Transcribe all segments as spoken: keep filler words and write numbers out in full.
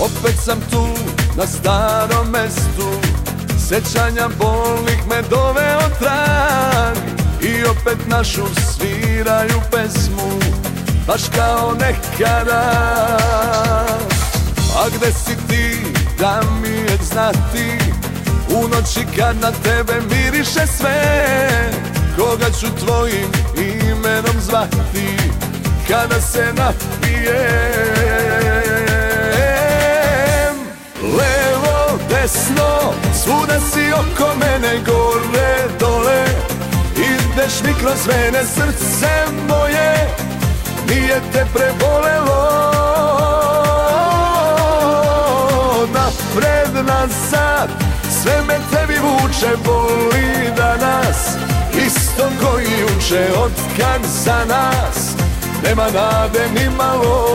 Opet sam tu na starom mestu, sećanja bolnih me doveo trag. I opet našu sviraju pesmu, baš kao nekada. A gde si ti, da mi je znati, u noći kad na tebe miriše sve. Koga ću tvojim imenom zvati, kada se napijem. Levo, desno, svuda si oko mene, gore, dole. Ideš mi kroz vene, srce moje, nije te prebolelo. Napred, nazad, sve me tebi vuče, boli danas, isto koji juče. Otkad za nas nema nade ni malo.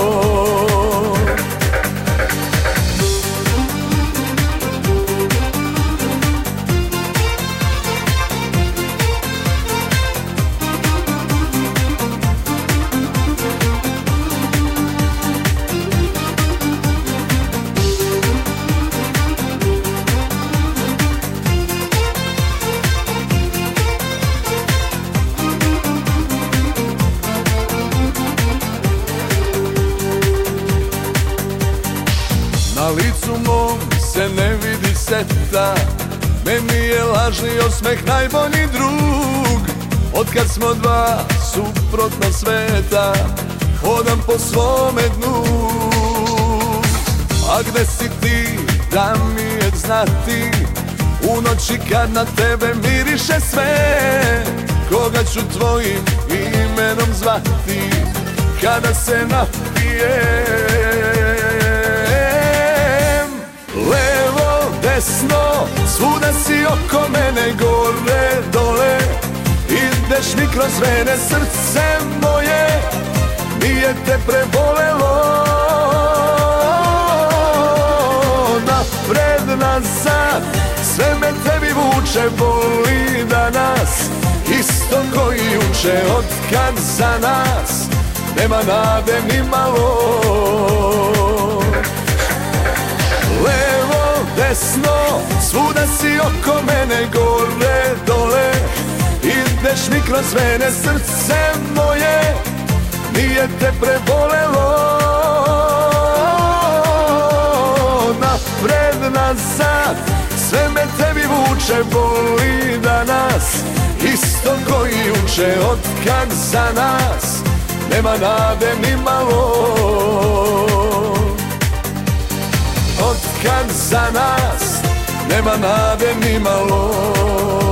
Na licu mom se ne vidi seta, meni je lažni osmeh najbolji drug. Otkad smo dva suprotna sveta, hodam po svome dnu. A gde si ti, da mi je znati, u noći kad na tebe miriše sve. Koga ću tvojim imenom zvati, kada se napijem. Levo, desno, svuda si oko mene, gore, dole. Ideš mi kroz vene, srce moje, nije te prebolelo. Napred, nazad, sve me tebi vuče, boli danas, isto koji juče. Otkad za nas nema nade ni malo. Levo, desno, svuda si oko mene, gore, dole. Ideš mi kroz vene, srce moje, nije te prebolelo. Napred, nazad, sve me tebi vuče, boli danas, isto koji juče. Otkad za nas nema nade ni malo. Otkad za nas nema nade ni malo.